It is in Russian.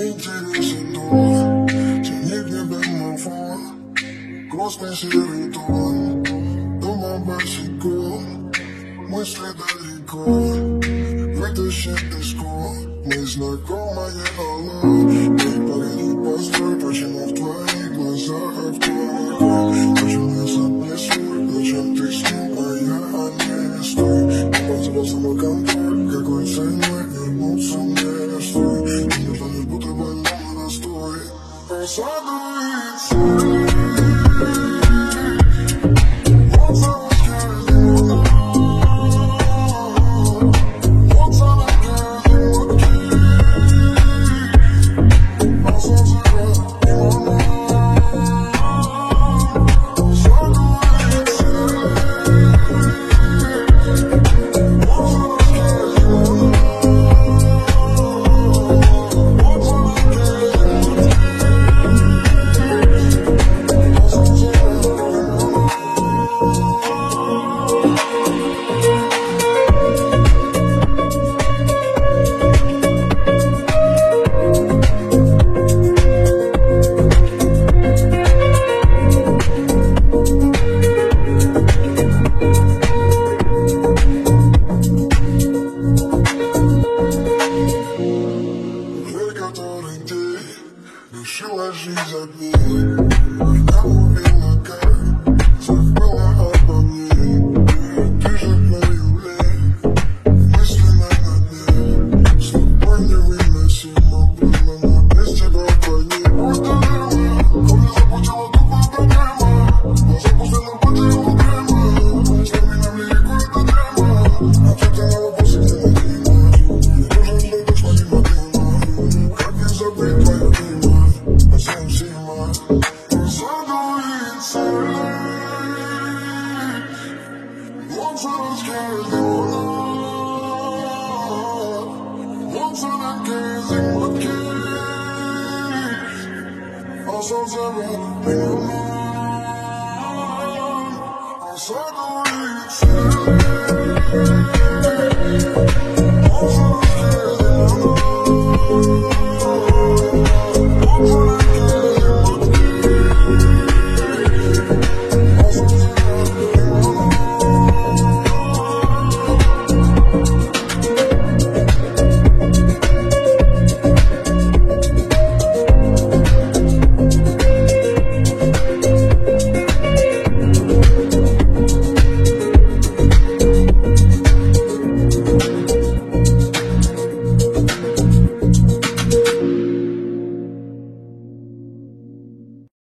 интересен тон, тяни в небе мой фон, грустный серый тон, дома босиком, мысли далеко, вытащит песку, мы знакомые, алло, эй, погоди, постой, почему в твоих глазах автор, почему я записываю, зачем ты с ним, а я не стой, я потерял самоконтроль, какой ценой вернуться мне, стой, мне тонет будто больной настой, посадуется. Решила жизнь забить, я увидела, как забыла обо мне. Ты же мою лень, мысленно на дне, с тобой невыносимо было, но без тебя двойник. Просто время, ко мне запутала тупая проблема, глаза пустынно потеряла прямо, с термином лирику это дрема, ответы на вопросы не найдено, не нужен ждать точно не мобильно, как не забыть твое имя. I'm